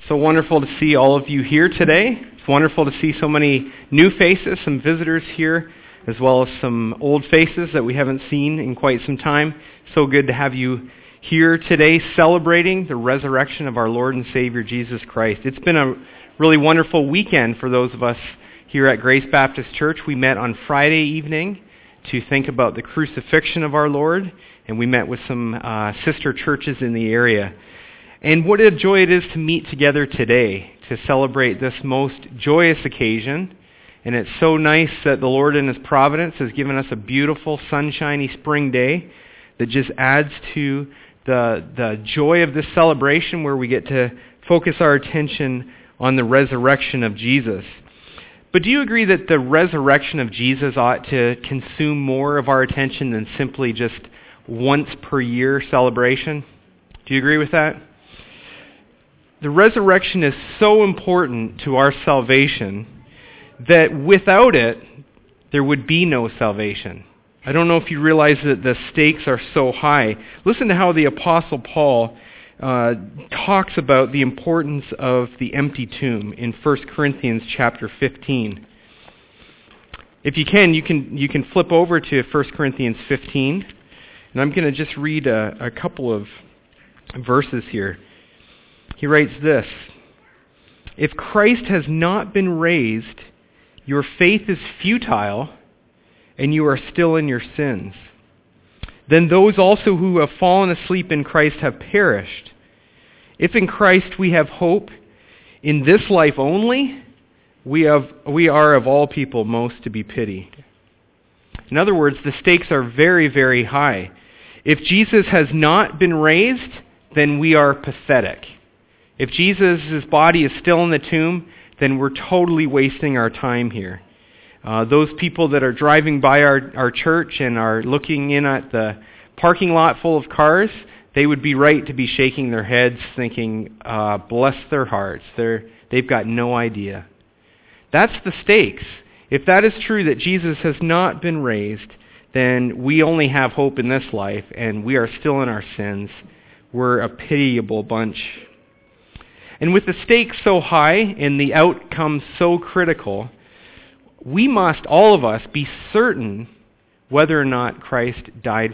So wonderful to see all of you here today. It's wonderful to see so many new faces, some visitors here, as well as some old faces that we haven't seen in quite some time. So good to have you here today celebrating the resurrection of our Lord and Savior Jesus Christ. It's been a really wonderful weekend for those of us here at Grace Baptist Church. We met on Friday evening to think about the crucifixion of our Lord, and we met with some sister churches in the area. And what a joy it is to meet together today to celebrate this most joyous occasion. And it's so nice that the Lord in His providence has given us a beautiful sunshiny spring day that just adds to the joy of this celebration, where we get to focus our attention on the resurrection of Jesus. But do you agree that the resurrection of Jesus ought to consume more of our attention than simply just once per year celebration? Do you agree with that? The resurrection is so important to our salvation that without it, there would be no salvation. I don't know if you realize that the stakes are so high. Listen to how the Apostle Paul talks about the importance of the empty tomb in 1 Corinthians chapter 15. If you can flip over to 1 Corinthians 15, and I'm going to just read a couple of verses here. He writes this: "If Christ has not been raised, your faith is futile, and you are still in your sins. Then those also who have fallen asleep in Christ have perished. If in Christ we have hope in this life only, we are of all people most to be pitied." In other words, the stakes are very, very high. If Jesus has not been raised, then we are pathetic. If Jesus' body is still in the tomb, then we're totally wasting our time here. Those people that are driving by our church and are looking in at the parking lot full of cars, they would be right to be shaking their heads thinking, bless their hearts, they've got no idea. That's the stakes. If that is true, that Jesus has not been raised, then we only have hope in this life, and we are still in our sins. We're a pitiable bunch. And with the stakes so high and the outcome so critical, we must, all of us, be certain whether or not Christ died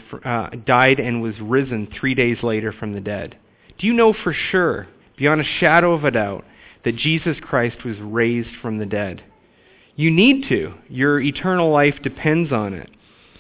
and was risen 3 days later from the dead. Do you know for sure, beyond a shadow of a doubt, that Jesus Christ was raised from the dead? You need to. Your eternal life depends on it.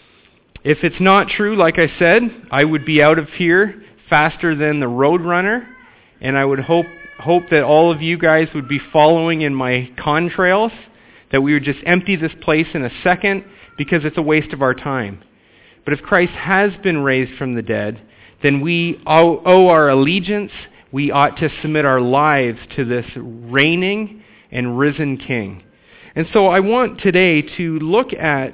If it's not true, like I said, I would be out of here faster than the Roadrunner, and I would hope that all of you guys would be following in my contrails, that we would just empty this place in a second, because it's a waste of our time. But if Christ has been raised from the dead, then we owe our allegiance. We ought to submit our lives to this reigning and risen King. And so I want today to look at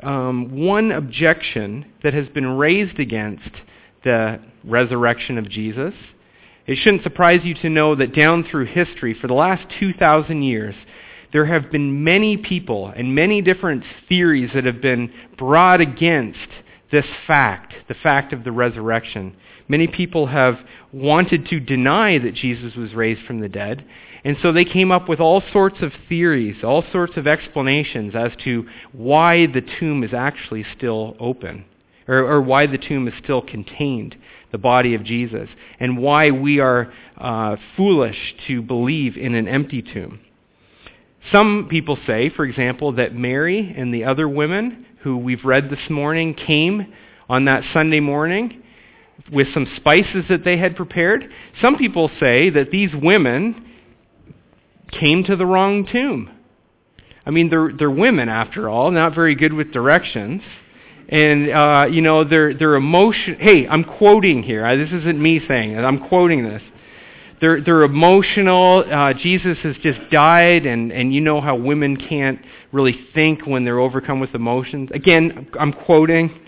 one objection that has been raised against the resurrection of Jesus. It shouldn't surprise you to know that down through history, for the last 2,000 years, there have been many people and many different theories that have been brought against this fact, the fact of the resurrection. Many people have wanted to deny that Jesus was raised from the dead, and so they came up with all sorts of theories, all sorts of explanations as to why the tomb is actually still open, or why the tomb is still contained, the body of Jesus, and why we are foolish to believe in an empty tomb. Some people say, for example, that Mary and the other women who we've read this morning came on that Sunday morning with some spices that they had prepared. Some people say that these women came to the wrong tomb. I mean, they're women after all, not very good with directions. And, their emotion... Hey, I'm quoting here. This isn't me saying it. I'm quoting this. They're emotional. Jesus has just died, and you know how women can't really think when they're overcome with emotions. Again, I'm quoting.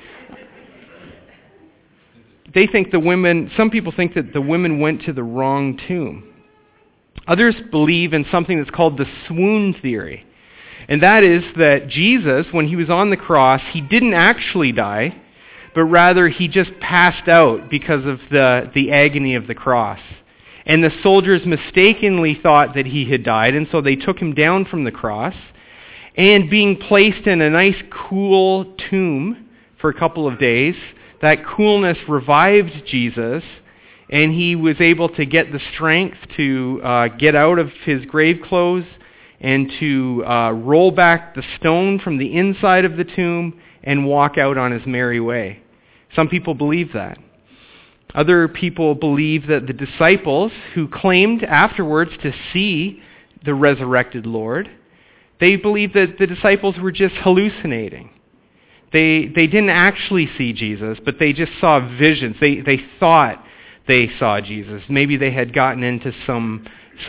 Some people think that the women went to the wrong tomb. Others believe in something that's called the swoon theory. And that is that Jesus, when he was on the cross, he didn't actually die, but rather he just passed out because of the agony of the cross. And the soldiers mistakenly thought that he had died, and so they took him down from the cross. And being placed in a nice cool tomb for a couple of days, that coolness revived Jesus, and he was able to get the strength to get out of his grave clothes and to roll back the stone from the inside of the tomb and walk out on his merry way. Some people believe that. Other people believe that the disciples who claimed afterwards to see the resurrected Lord, they believe that the disciples were just hallucinating. They didn't actually see Jesus, but they just saw visions. They thought they saw Jesus. Maybe they had gotten into some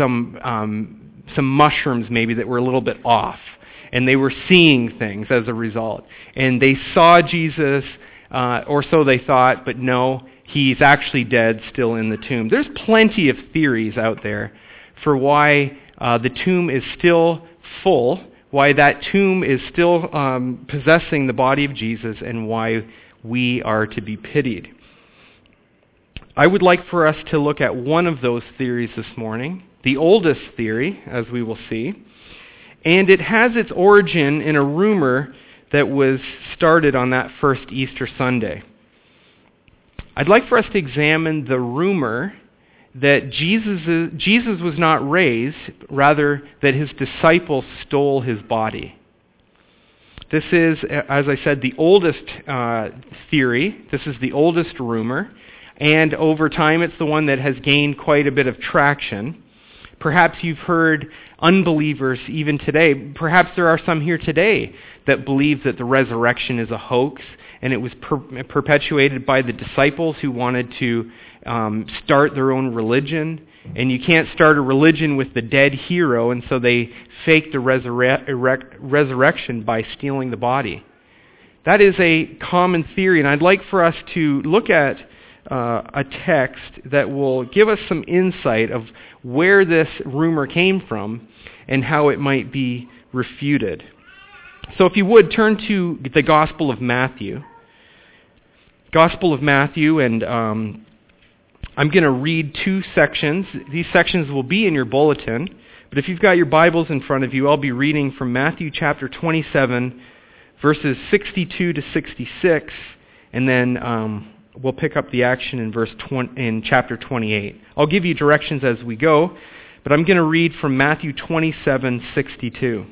mushrooms maybe that were a little bit off, and they were seeing things as a result. And they saw Jesus, or so they thought, but no, he's actually dead, still in the tomb. There's plenty of theories out there for why the tomb is still full, why that tomb is still possessing the body of Jesus, and why we are to be pitied. I would like for us to look at one of those theories this morning, the oldest theory, as we will see, and it has its origin in a rumor that was started on that first Easter Sunday. I'd like for us to examine the rumor that Jesus was not raised, rather that his disciples stole his body. This is, as I said, the oldest theory. This is the oldest rumor. And over time, it's the one that has gained quite a bit of traction. Perhaps you've heard unbelievers even today. Perhaps there are some here today that believe that the resurrection is a hoax, and it was perpetuated by the disciples who wanted to start their own religion. And you can't start a religion with the dead hero, and so they faked the resurrection by stealing the body. That is a common theory, and I'd like for us to look at a text that will give us some insight of where this rumor came from and how it might be refuted. So if you would, turn to the Gospel of Matthew. Gospel of Matthew, and I'm going to read two sections. These sections will be in your bulletin, but if you've got your Bibles in front of you, I'll be reading from Matthew chapter 27, verses 62 to 66, and then we'll pick up the action in chapter 28. I'll give you directions as we go, but I'm going to read from Matthew 27:62.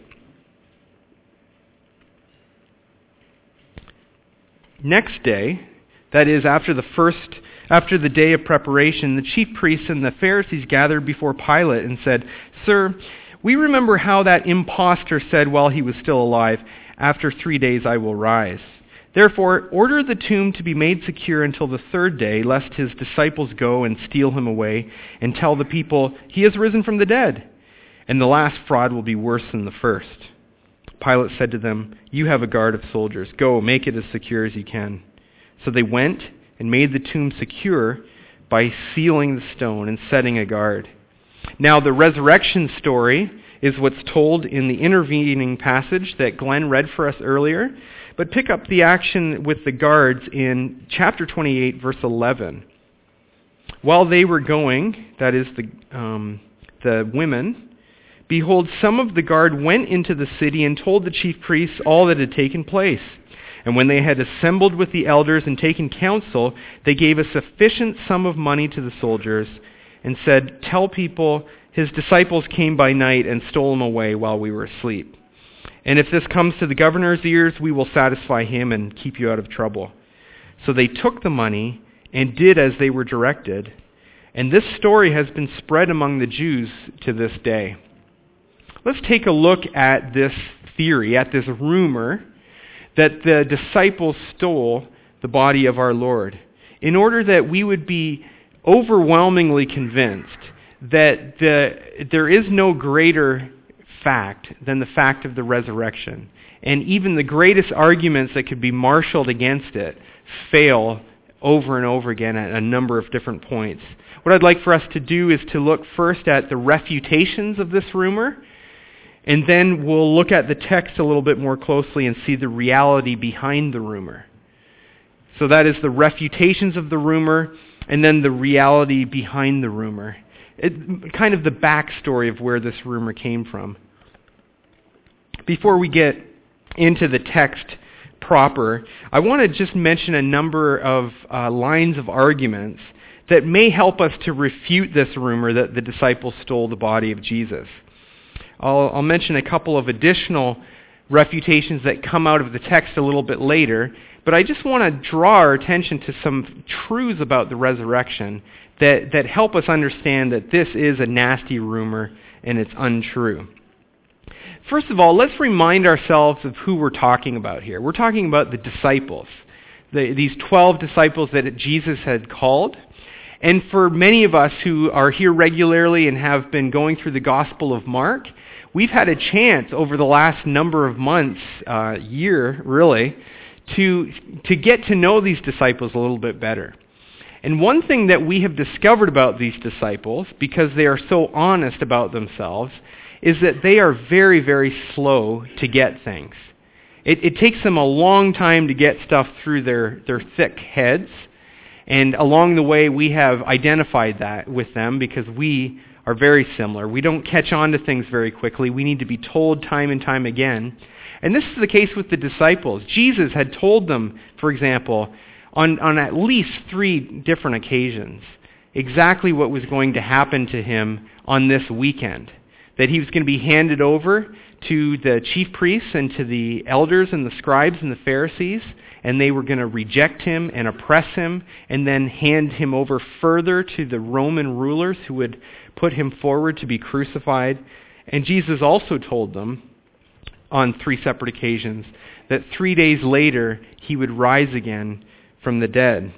Next day, that is after the day of preparation, the chief priests and the Pharisees gathered before Pilate and said, "Sir, we remember how that impostor said while he was still alive, 'After 3 days I will rise.' Therefore, order the tomb to be made secure until the third day, lest his disciples go and steal him away and tell the people, 'He has risen from the dead.' And the last fraud will be worse than the first." Pilate said to them, "You have a guard of soldiers. Go, make it as secure as you can." So they went and made the tomb secure by sealing the stone and setting a guard. Now the resurrection story is what's told in the intervening passage that Glenn read for us earlier. But pick up the action with the guards in chapter 28, verse 11. While they were going, that is the women, behold, some of the guard went into the city and told the chief priests all that had taken place. And when they had assembled with the elders and taken counsel, they gave a sufficient sum of money to the soldiers and said, "Tell people, his disciples came by night and stole him away while we were asleep. And if this comes to the governor's ears, we will satisfy him and keep you out of trouble." So they took the money and did as they were directed. And this story has been spread among the Jews to this day. Let's take a look at this theory, at this rumor, that the disciples stole the body of our Lord, in order that we would be overwhelmingly convinced that there is no greater fact than the fact of the resurrection. And even the greatest arguments that could be marshaled against it fail over and over again at a number of different points. What I'd like for us to do is to look first at the refutations of this rumor, and then we'll look at the text a little bit more closely and see the reality behind the rumor. So that is the refutations of the rumor, and then the reality behind the rumor. kind of the backstory of where this rumor came from. Before we get into the text proper, I want to just mention a number of lines of arguments that may help us to refute this rumor that the disciples stole the body of Jesus. I'll mention a couple of additional refutations that come out of the text a little bit later, but I just want to draw our attention to some truths about the resurrection that help us understand that this is a nasty rumor and it's untrue. First of all, let's remind ourselves of who we're talking about here. We're talking about the disciples, these 12 disciples that Jesus had called. And for many of us who are here regularly and have been going through the Gospel of Mark, we've had a chance over the last number of months, year really, to get to know these disciples a little bit better. And one thing that we have discovered about these disciples, because they are so honest about themselves, is that they are very, very slow to get things. It takes them a long time to get stuff through their thick heads. And along the way, we have identified that with them because we are very similar. We don't catch on to things very quickly. We need to be told time and time again. And this is the case with the disciples. Jesus had told them, for example, on at least 3 different occasions, exactly what was going to happen to him on this weekend. That he was going to be handed over to the chief priests and to the elders and the scribes and the Pharisees, and they were going to reject him and oppress him and then hand him over further to the Roman rulers who would put him forward to be crucified. And Jesus also told them on 3 separate occasions that 3 days later he would rise again from the dead.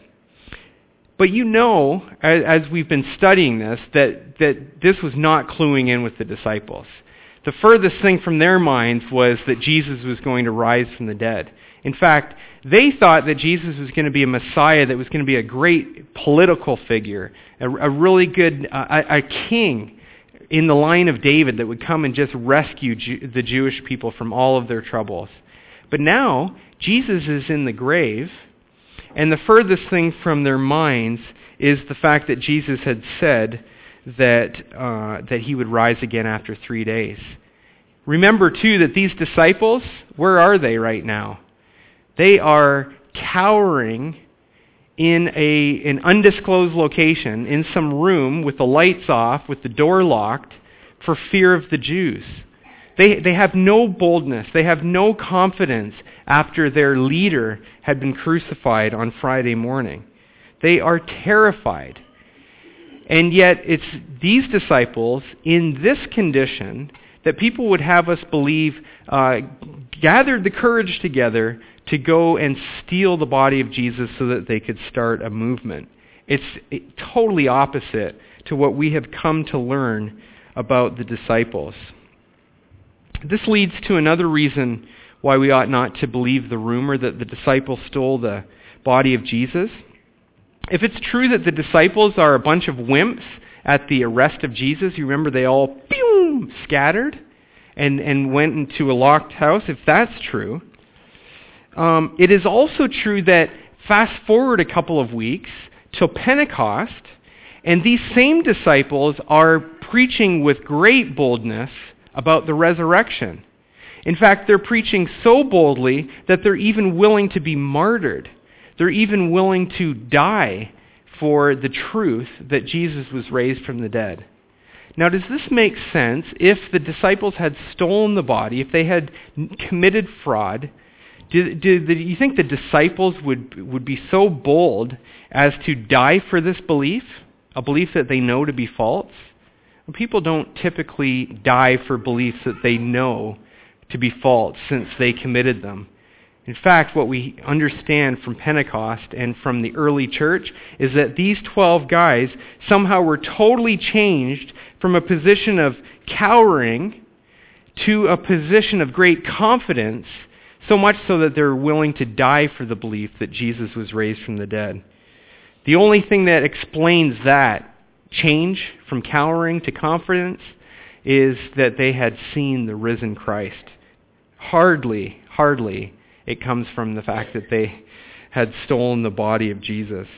But you know, as we've been studying this, that this was not cluing in with the disciples. The furthest thing from their minds was that Jesus was going to rise from the dead. In fact, they thought that Jesus was going to be a Messiah that was going to be a great political figure, a really good a king in the line of David that would come and just rescue the Jewish people from all of their troubles. But now, Jesus is in the grave, and the furthest thing from their minds is the fact that Jesus had said that he would rise again after 3 days. Remember, too, that these disciples, where are they right now? They are cowering in an undisclosed location, in some room with the lights off, with the door locked, for fear of the Jews. They have no boldness. They have no confidence after their leader had been crucified on Friday morning. They are terrified. And yet it's these disciples in this condition that people would have us believe gathered the courage together to go and steal the body of Jesus so that they could start a movement. It's totally opposite to what we have come to learn about the disciples. This leads to another reason why we ought not to believe the rumor that the disciples stole the body of Jesus. If it's true that the disciples are a bunch of wimps at the arrest of Jesus, you remember they all scattered and went into a locked house, if that's true, it is also true that fast forward a couple of weeks till Pentecost, and these same disciples are preaching with great boldness about the resurrection. In fact, they're preaching so boldly that they're even willing to be martyred. They're even willing to die for the truth that Jesus was raised from the dead. Now, does this make sense? If the disciples had stolen the body, if they had committed fraud, do you think the disciples would be so bold as to die for this belief, a belief that they know to be false? People don't typically die for beliefs that they know to be false since they committed them. In fact, what we understand from Pentecost and from the early church is that these 12 guys somehow were totally changed from a position of cowering to a position of great confidence, so much so that they're willing to die for the belief that Jesus was raised from the dead. The only thing that explains that change from cowering to confidence is that they had seen the risen Christ. Hardly it comes from the fact that they had stolen the body of Jesus.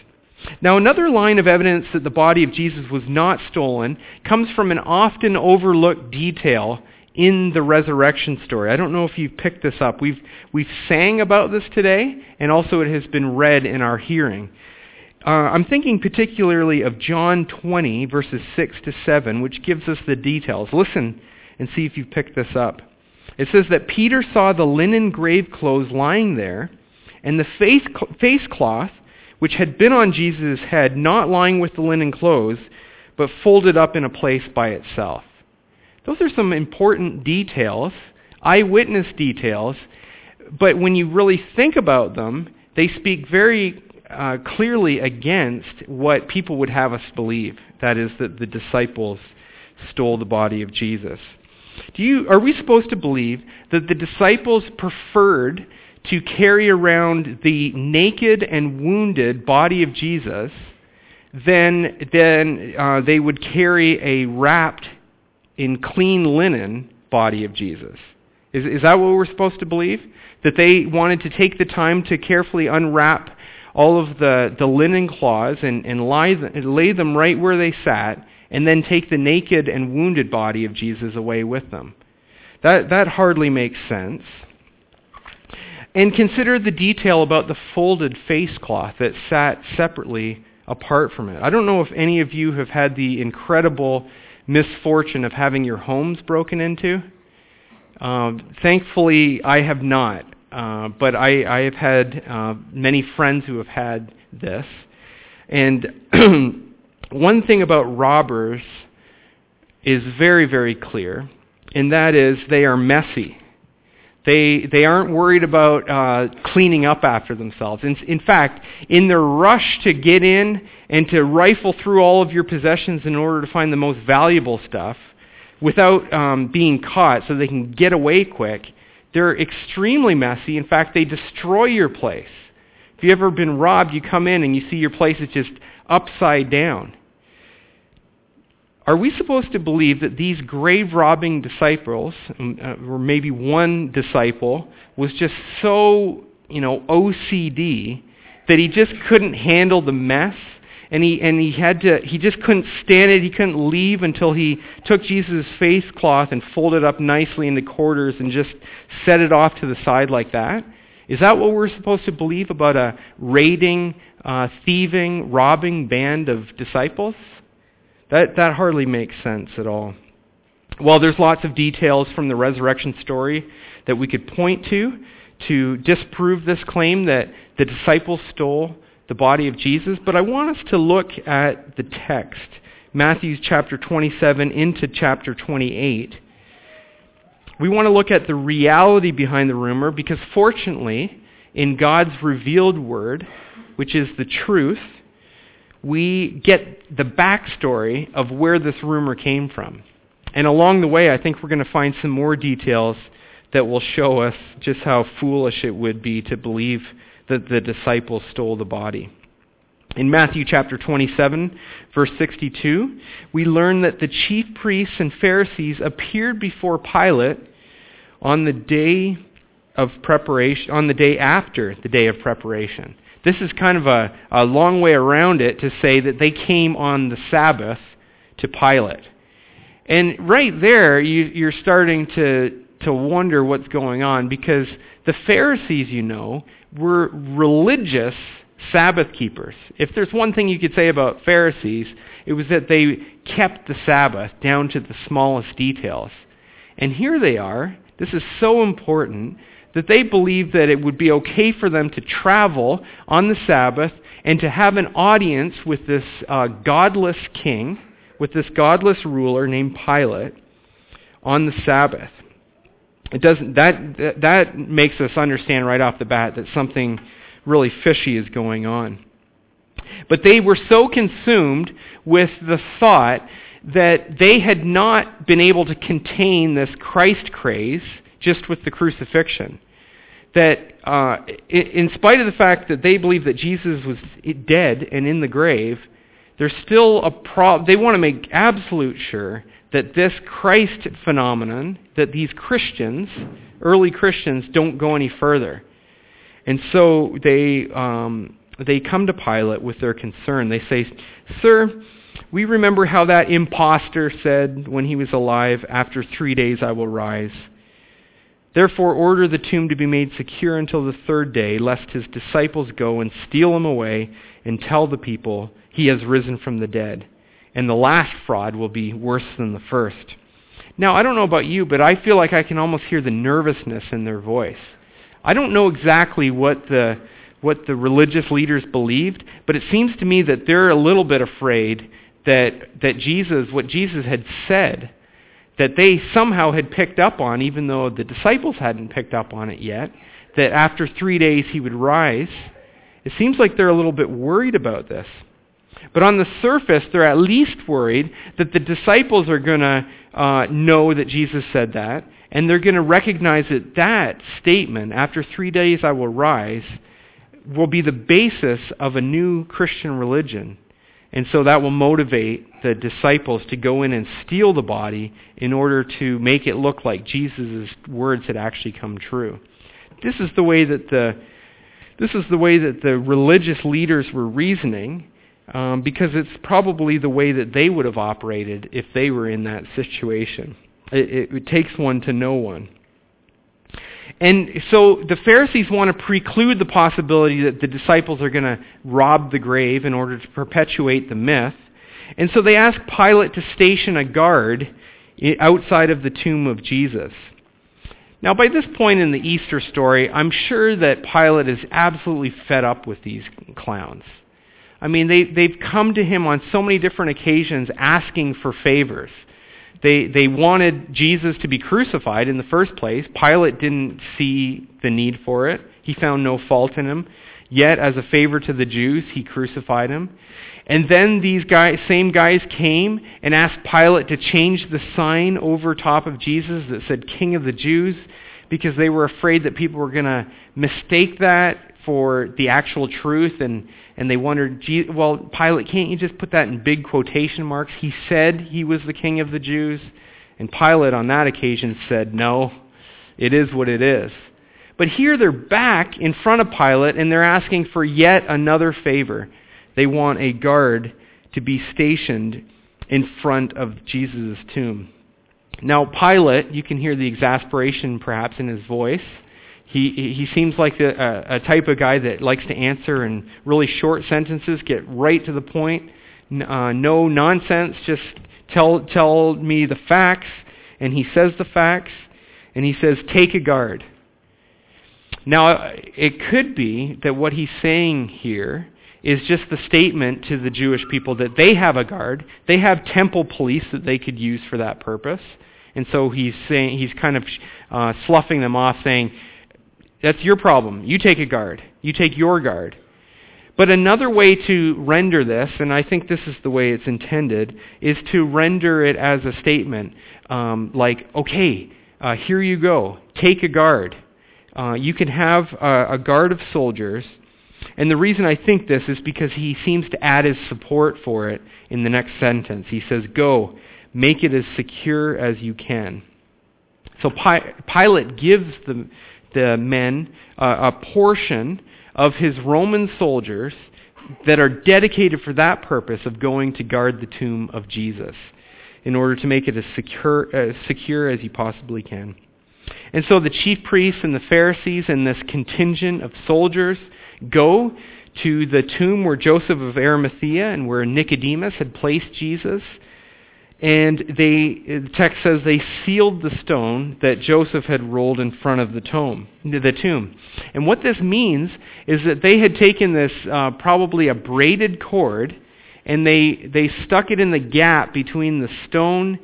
Now, another line of evidence that the body of Jesus was not stolen comes from an often overlooked detail in the resurrection story. I don't know if you've picked this up. We've sang about this today, and also it has been read in our hearing. I'm thinking particularly of John 20, verses 6 to 7, which gives us the details. Listen and see if you've picked this up. It says that Peter saw the linen grave clothes lying there, and the face cloth, which had been on Jesus' head, not lying with the linen clothes, but folded up in a place by itself. Those are some important details, eyewitness details, but when you really think about them, they speak very clearly against what people would have us believe. That is, that the disciples stole the body of Jesus. Are we supposed to believe that the disciples preferred to carry around the naked and wounded body of Jesus than they would carry a wrapped in clean linen body of Jesus? Is that what we're supposed to believe? That they wanted to take the time to carefully unwrap all of the linen cloths and lay them right where they sat, and then take the naked and wounded body of Jesus away with them? That hardly makes sense. And consider the detail about the folded face cloth that sat separately apart from it. I don't know if any of you have had the incredible misfortune of having your homes broken into. Thankfully, I have not. But I have had many friends who have had this. And one thing about robbers is very, very clear, and that is they are messy. They aren't worried about cleaning up after themselves. In fact, in their rush to get in and to rifle through all of your possessions in order to find the most valuable stuff without being caught so they can get away quick, they're extremely messy. In fact, they destroy your place. If you've ever been robbed, you come in and you see your place is just upside down. Are we supposed to believe that these grave-robbing disciples, or maybe one disciple, was just so, OCD that he just couldn't handle the mess, and he just couldn't stand it. He couldn't leave until he took Jesus' face cloth and folded it up nicely into quarters and just set it off to the side like that? Is that what we're supposed to believe about a raiding, thieving, robbing band of disciples? That hardly makes sense at all. Well, there's lots of details from the resurrection story that we could point to disprove this claim that the disciples stole the body of Jesus, but I want us to look at the text, Matthew chapter 27 into chapter 28. We want to look at the reality behind the rumor because fortunately, in God's revealed word, which is the truth, we get the backstory of where this rumor came from. And along the way, I think we're going to find some more details that will show us just how foolish it would be to believe that the disciples stole the body. In Matthew chapter 27, verse 62, we learn that the chief priests and Pharisees appeared before Pilate on the day of preparation, on the day after the day of preparation. This is kind of a long way around it to say that they came on the Sabbath to Pilate. And right there, you're starting to wonder what's going on, because the Pharisees, were religious Sabbath keepers. If there's one thing you could say about Pharisees, it was that they kept the Sabbath down to the smallest details. And here they are. This is so important that they believed that it would be okay for them to travel on the Sabbath and to have an audience with this godless king, with this godless ruler named Pilate on the Sabbath. That makes us understand right off the bat that something really fishy is going on. But they were so consumed with the thought that they had not been able to contain this Christ craze just with the crucifixion. That in spite of the fact that they believe that Jesus was dead and in the grave, there's still a problem. They want to make absolute sure that this Christ phenomenon, that these Christians, early Christians, don't go any further. And so they they come to Pilate with their concern. They say, "Sir, we remember how that impostor said when he was alive, 'After 3 days I will rise.' Therefore order the tomb to be made secure until the 3rd day, lest his disciples go and steal him away and tell the people he has risen from the dead. And the last fraud will be worse than the first." Now, I don't know about you, but I feel like I can almost hear the nervousness in their voice. I don't know exactly what the religious leaders believed, but it seems to me that they're a little bit afraid that what Jesus had said, that they somehow had picked up on, even though the disciples hadn't picked up on it yet, that after 3 days he would rise. It seems like they're a little bit worried about this. But on the surface, they're at least worried that the disciples are going to know that Jesus said that, and they're going to recognize that that statement, "After 3 days I will rise," will be the basis of a new Christian religion. And so that will motivate the disciples to go in and steal the body in order to make it look like Jesus' words had actually come true. This is the way that the religious leaders were reasoning, because it's probably the way that they would have operated if they were in that situation. It takes one to know one. And so the Pharisees want to preclude the possibility that the disciples are going to rob the grave in order to perpetuate the myth. And so they ask Pilate to station a guard outside of the tomb of Jesus. Now, by this point in the Easter story, I'm sure that Pilate is absolutely fed up with these clowns. I mean, they've come to him on so many different occasions asking for favors. They wanted Jesus to be crucified in the first place. Pilate didn't see the need for it. He found no fault in him. Yet, as a favor to the Jews, he crucified him. And then these same guys came and asked Pilate to change the sign over top of Jesus that said King of the Jews, because they were afraid that people were going to mistake that for the actual truth, and they wondered, well, Pilate, can't you just put that in big quotation marks? He said he was the King of the Jews. And Pilate on that occasion said, no, it is what it is. But here they're back in front of Pilate, and they're asking for yet another favor. They want a guard to be stationed in front of Jesus' tomb. Now Pilate, you can hear the exasperation perhaps in his voice. He seems like a type of guy that likes to answer in really short sentences, get right to the point, no nonsense, just tell me the facts. And he says the facts, and he says, take a guard. Now, it could be that what he's saying here is just the statement to the Jewish people that they have a guard. They have temple police that they could use for that purpose. And so he's kind of sloughing them off, saying, that's your problem. You take a guard. You take your guard. But another way to render this, and I think this is the way it's intended, is to render it as a statement like, okay, here you go. Take a guard. You can have a guard of soldiers. And the reason I think this is because he seems to add his support for it in the next sentence. He says, go, make it as secure as you can. So Pilate gives the men a portion of his Roman soldiers that are dedicated for that purpose of going to guard the tomb of Jesus in order to make it as secure as you possibly can. And so the chief priests and the Pharisees and this contingent of soldiers go to the tomb where Joseph of Arimathea and where Nicodemus had placed Jesus. And the text says they sealed the stone that Joseph had rolled in front of the tomb. And what this means is that they had taken this, probably a braided cord, and they stuck it in the gap between the stone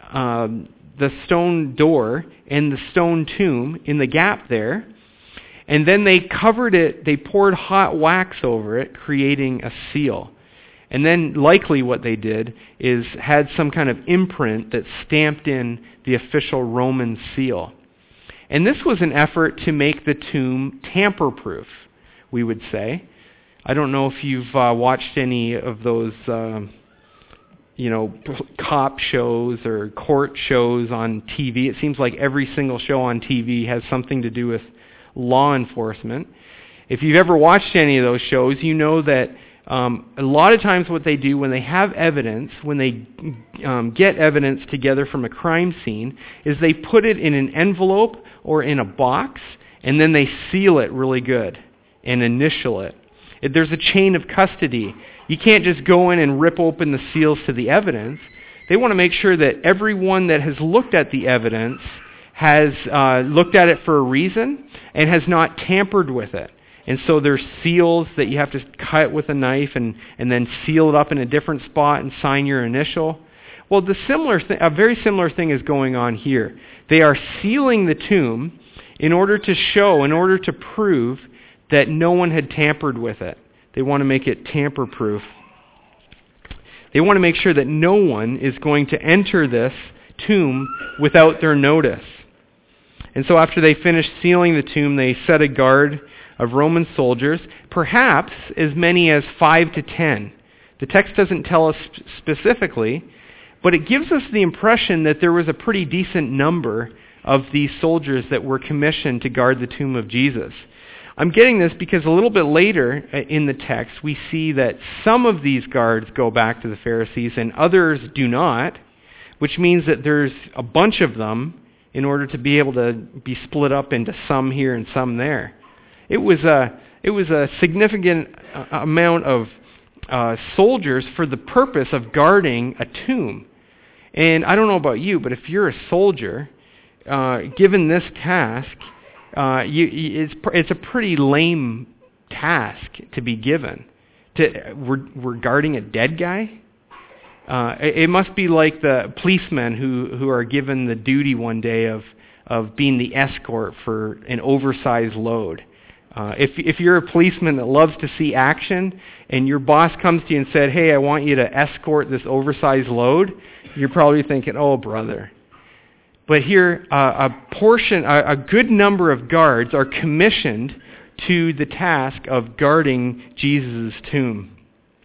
door and the stone tomb, in the gap there. And then they covered it, they poured hot wax over it, creating a seal. And then likely what they did is had some kind of imprint that stamped in the official Roman seal. And this was an effort to make the tomb tamper-proof, we would say. I don't know if you've watched any of those cop shows or court shows on TV. It seems like every single show on TV has something to do with law enforcement. If you've ever watched any of those shows, you know that a lot of times what they do when they have evidence, when they get evidence together from a crime scene, is they put it in an envelope or in a box, and then they seal it really good and initial it. There's a chain of custody. You can't just go in and rip open the seals to the evidence. They want to make sure that everyone that has looked at the evidence has looked at it for a reason and has not tampered with it. And so there's seals that you have to cut with a knife and then seal it up in a different spot and sign your initial. Well, a very similar thing is going on here. They are sealing the tomb in order to prove that no one had tampered with it. They want to make it tamper-proof. They want to make sure that no one is going to enter this tomb without their notice. And so after they finish sealing the tomb, they set a guard of Roman soldiers, perhaps as many as 5 to 10. The text doesn't tell us specifically, but it gives us the impression that there was a pretty decent number of these soldiers that were commissioned to guard the tomb of Jesus. I'm getting this because a little bit later in the text, we see that some of these guards go back to the Pharisees and others do not, which means that there's a bunch of them in order to be able to be split up into some here and some there. It was a significant amount of soldiers for the purpose of guarding a tomb. And I don't know about you, but if you're a soldier, given this task, it's a pretty lame task to be given. We're guarding a dead guy? It must be like the policemen who are given the duty one day of being the escort for an oversized load. If you're a policeman that loves to see action and your boss comes to you and said, hey, I want you to escort this oversized load, you're probably thinking, oh, brother. But here, a good number of guards are commissioned to the task of guarding Jesus' tomb.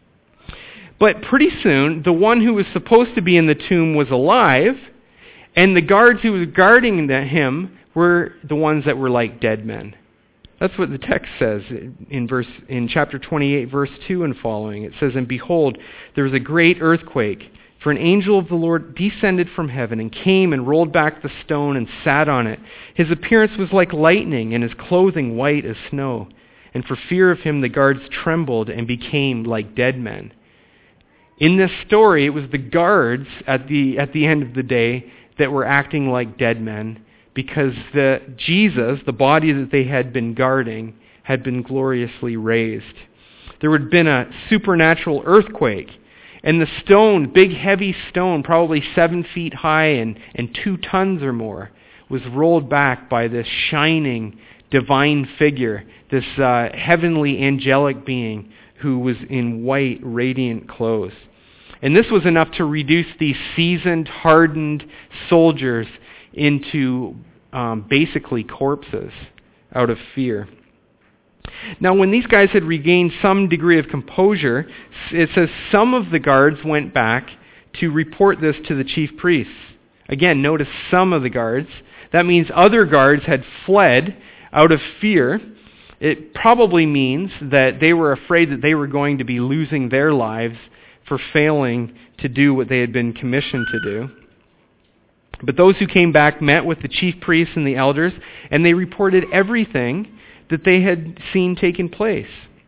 But pretty soon, the one who was supposed to be in the tomb was alive, and the guards who were guarding him were the ones that were like dead men. That's what the text says in chapter 28, verse 2 and following. It says, and behold, there was a great earthquake, for an angel of the Lord descended from heaven and came and rolled back the stone and sat on it. His appearance was like lightning, and his clothing white as snow. And for fear of him, the guards trembled and became like dead men. In this story, it was the guards at the end of the day that were acting like dead men, because Jesus, the body that they had been guarding, had been gloriously raised. There had been a supernatural earthquake, and the stone, big heavy stone, probably 7 feet high and 2 tons or more, was rolled back by this shining divine figure, this heavenly angelic being who was in white, radiant clothes. And this was enough to reduce these seasoned, hardened soldiers into basically corpses out of fear. Now, when these guys had regained some degree of composure, it says some of the guards went back to report this to the chief priests. Again, notice some of the guards. That means other guards had fled out of fear. It probably means that they were afraid that they were going to be losing their lives for failing to do what they had been commissioned to do. But those who came back met with the chief priests and the elders, and they reported everything that they had seen taking place.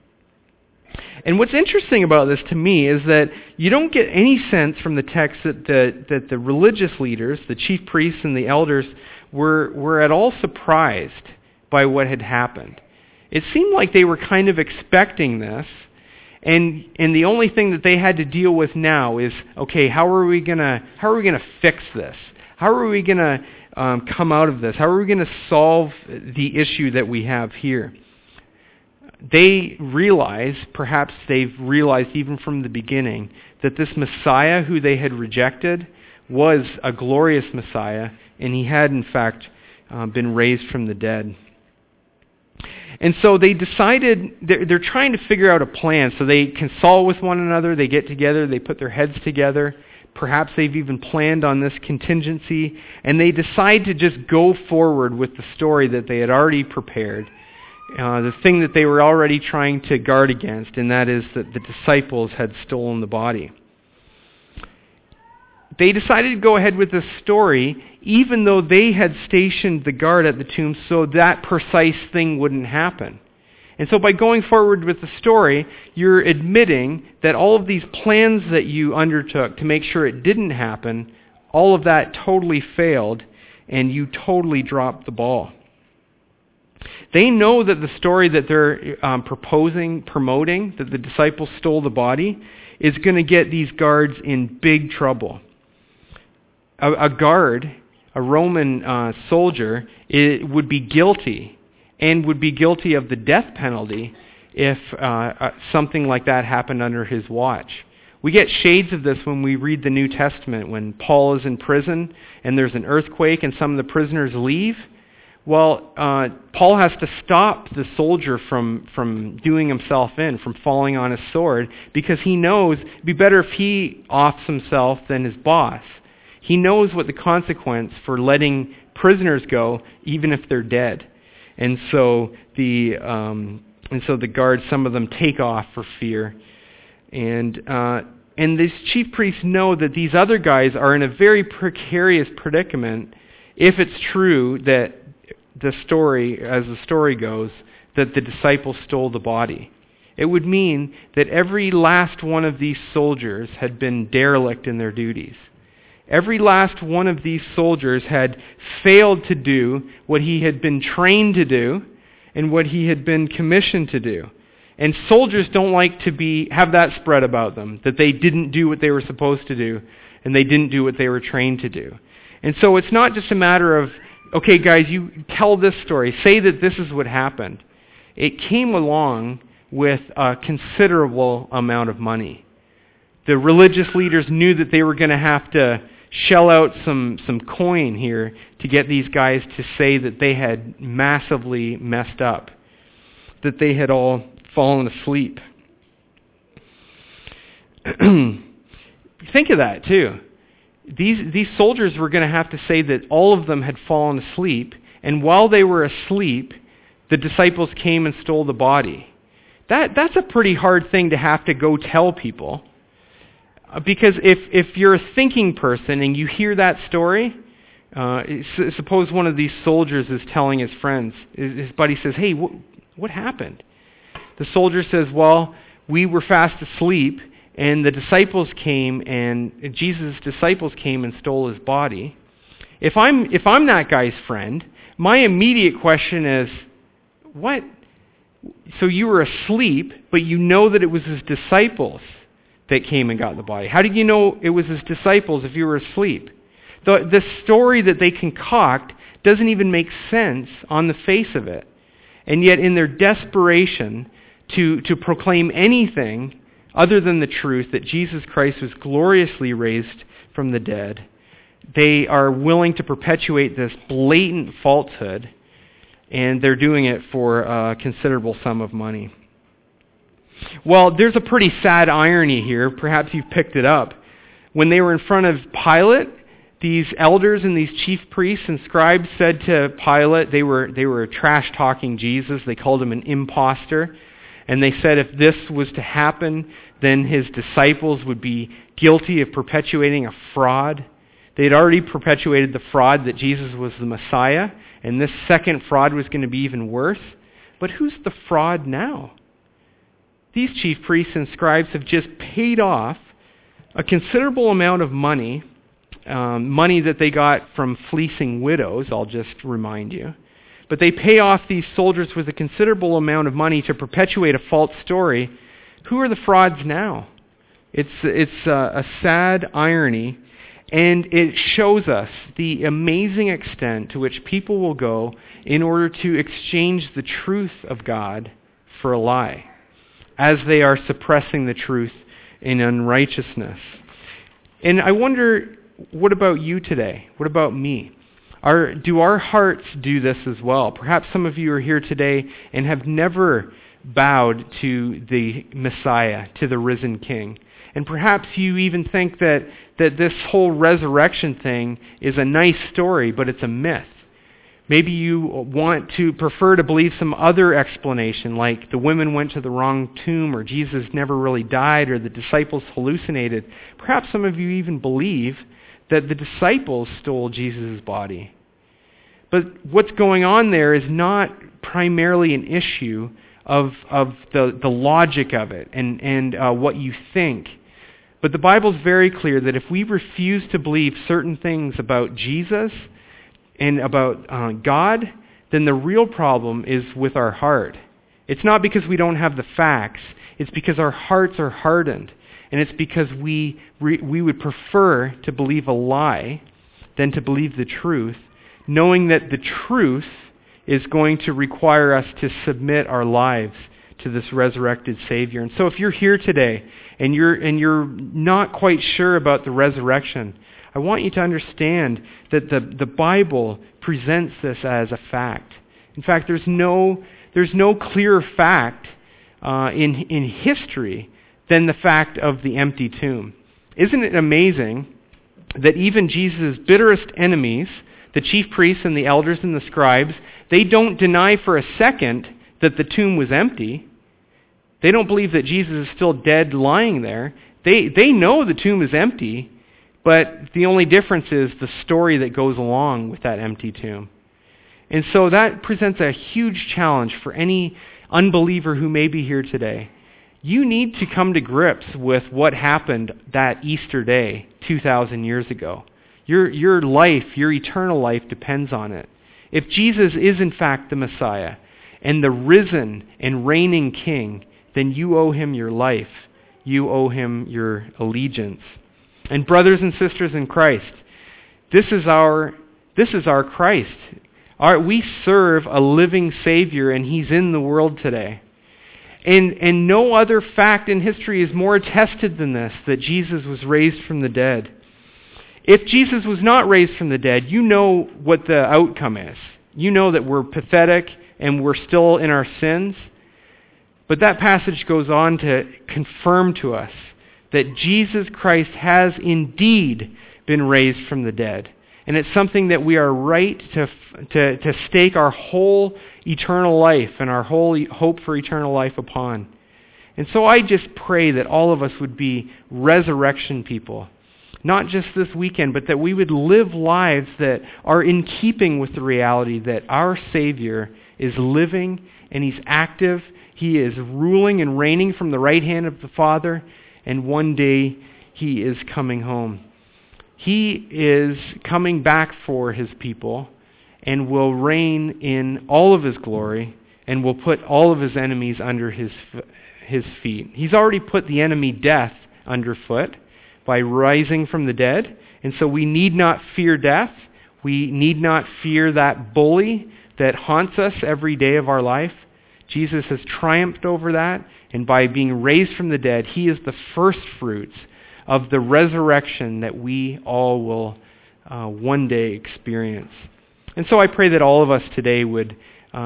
And what's interesting about this to me is that you don't get any sense from the text that the religious leaders, the chief priests and the elders, were at all surprised by what had happened. It seemed like they were kind of expecting this, and the only thing that they had to deal with now is, okay, how are we gonna fix this? How are we going to come out of this? How are we going to solve the issue that we have here? They realize, perhaps they've realized even from the beginning, that this Messiah who they had rejected was a glorious Messiah, and he had in fact been raised from the dead. And so they decided, they're trying to figure out a plan. So they consult with one another, they get together, they put their heads together. Perhaps they've even planned on this contingency, and they decide to just go forward with the story that they had already prepared. the thing that they were already trying to guard against, and that is that the disciples had stolen the body. They decided to go ahead with this story, even though they had stationed the guard at the tomb so that precise thing wouldn't happen. And so by going forward with the story, you're admitting that all of these plans that you undertook to make sure it didn't happen, all of that totally failed, and you totally dropped the ball. They know that the story that they're promoting, that the disciples stole the body, is going to get these guards in big trouble. A guard, a Roman soldier, would be guilty, and would be guilty of the death penalty if something like that happened under his watch. We get shades of this when we read the New Testament, when Paul is in prison and there's an earthquake and some of the prisoners leave. Well, Paul has to stop the soldier from doing himself in, from falling on his sword, because he knows it'd be better if he offs himself than his boss. He knows what the consequence for letting prisoners go, even if they're dead. And so the guards, some of them take off for fear. And these chief priests know that these other guys are in a very precarious predicament if it's true that the story, as the story goes, that the disciples stole the body. It would mean that every last one of these soldiers had been derelict in their duties. Every last one of these soldiers had failed to do what he had been trained to do and what he had been commissioned to do. And soldiers don't like to have that spread about them, that they didn't do what they were supposed to do and they didn't do what they were trained to do. And so it's not just a matter of, okay guys, you tell this story, say that this is what happened. It came along with a considerable amount of money. The religious leaders knew that they were going to have to shell out some coin here to get these guys to say that they had massively messed up, that they had all fallen asleep. Think of that too. These soldiers were going to have to say that all of them had fallen asleep, and while they were asleep, the disciples came and stole the body. That's a pretty hard thing to have to go tell people. Because if you're a thinking person and you hear that story, suppose one of these soldiers is telling his friends, his buddy says, hey, what happened? The soldier says, well, we were fast asleep and the disciples came and Jesus' disciples came and stole his body. If I'm that guy's friend, my immediate question is, what? So you were asleep, but you know that it was his disciples that came and got the body. How did you know it was his disciples if you were asleep? The story that they concoct doesn't even make sense on the face of it. And yet in their desperation to proclaim anything other than the truth that Jesus Christ was gloriously raised from the dead, they are willing to perpetuate this blatant falsehood, and they're doing it for a considerable sum of money. Well, there's a pretty sad irony here. Perhaps you've picked it up. When they were in front of Pilate, these elders and these chief priests and scribes said to Pilate, they were trash-talking Jesus. They called him an imposter. And they said if this was to happen, then his disciples would be guilty of perpetuating a fraud. They had already perpetuated the fraud that Jesus was the Messiah, and this second fraud was going to be even worse. But who's the fraud now? These chief priests and scribes have just paid off a considerable amount of money that they got from fleecing widows, I'll just remind you. But they pay off these soldiers with a considerable amount of money to perpetuate a false story. Who are the frauds now? It's a sad irony, and it shows us the amazing extent to which people will go in order to exchange the truth of God for a lie, as they are suppressing the truth in unrighteousness. And I wonder, what about you today? What about me? Do our hearts do this as well? Perhaps some of you are here today and have never bowed to the Messiah, to the risen King. And perhaps you even think that this whole resurrection thing is a nice story, but it's a myth. Maybe you want to prefer to believe some other explanation, like the women went to the wrong tomb, or Jesus never really died, or the disciples hallucinated. Perhaps some of you even believe that the disciples stole Jesus' body. But what's going on there is not primarily an issue of the logic of it and what you think. But the Bible's very clear that if we refuse to believe certain things about Jesus and about God, then the real problem is with our heart. It's not because we don't have the facts. It's because our hearts are hardened. And it's because we would prefer to believe a lie than to believe the truth, knowing that the truth is going to require us to submit our lives to this resurrected Savior. And so if you're here today and you're not quite sure about the resurrection, I want you to understand that the Bible presents this as a fact. In fact, there's no clearer fact in history than the fact of the empty tomb. Isn't it amazing that even Jesus' bitterest enemies, the chief priests and the elders and the scribes, they don't deny for a second that the tomb was empty. They don't believe that Jesus is still dead lying there. They know the tomb is empty, but the only difference is the story that goes along with that empty tomb. And so that presents a huge challenge for any unbeliever who may be here today. You need to come to grips with what happened that Easter day 2,000 years ago. Your life, your eternal life depends on it. If Jesus is in fact the Messiah and the risen and reigning King, then you owe him your life. You owe him your allegiance. And brothers and sisters in Christ, this is our Christ. We serve a living Savior, and he's in the world today. And no other fact in history is more attested than this, that Jesus was raised from the dead. If Jesus was not raised from the dead, you know what the outcome is. You know that we're pathetic and we're still in our sins. But that passage goes on to confirm to us that Jesus Christ has indeed been raised from the dead. And it's something that we are right to stake our whole eternal life and our whole hope for eternal life upon. And so I just pray that all of us would be resurrection people. Not just this weekend, but that we would live lives that are in keeping with the reality that our Savior is living and he's active. He is ruling and reigning from the right hand of the Father, and one day he is coming home. He is coming back for his people and will reign in all of his glory and will put all of his enemies under his feet. He's already put the enemy death underfoot by rising from the dead, and so we need not fear death. We need not fear that bully that haunts us every day of our life. Jesus has triumphed over that, and by being raised from the dead, he is the first fruits of the resurrection that we all will one day experience. And so I pray that all of us today would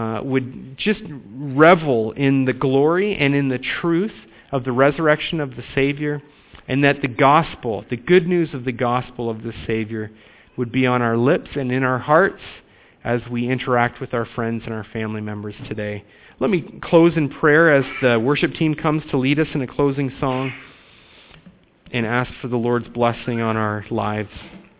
just revel in the glory and in the truth of the resurrection of the Savior, and that the gospel, the good news of the gospel of the Savior, would be on our lips and in our hearts as we interact with our friends and our family members today. Let me close in prayer as the worship team comes to lead us in a closing song and ask for the Lord's blessing on our lives.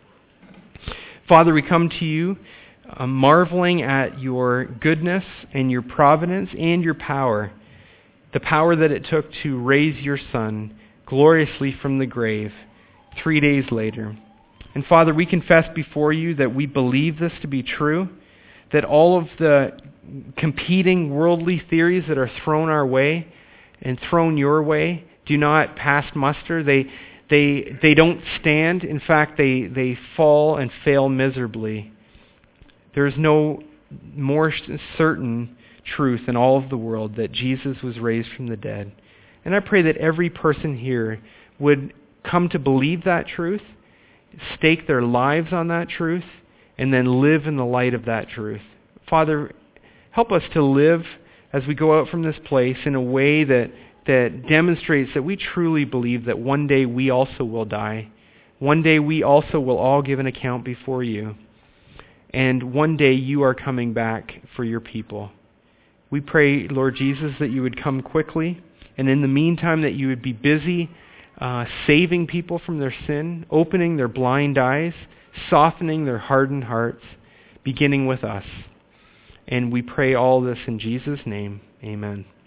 Father, we come to you marveling at your goodness and your providence and your power, the power that it took to raise your Son gloriously from the grave 3 days later. And Father, we confess before you that we believe this to be true, that all of the competing worldly theories that are thrown our way and thrown your way do not pass muster. They don't stand. In fact, they fall and fail miserably. There is no more certain truth in all of the world that Jesus was raised from the dead. And I pray that every person here would come to believe that truth, stake their lives on that truth, and then live in the light of that truth. Father, help us to live as we go out from this place in a way that demonstrates that we truly believe that one day we also will die. One day we also will all give an account before you. and one day you are coming back for your people. We pray, Lord Jesus, that you would come quickly, and in the meantime that you would be busy saving people from their sin, opening their blind eyes, softening their hardened hearts, beginning with us. And we pray all this in Jesus' name. Amen.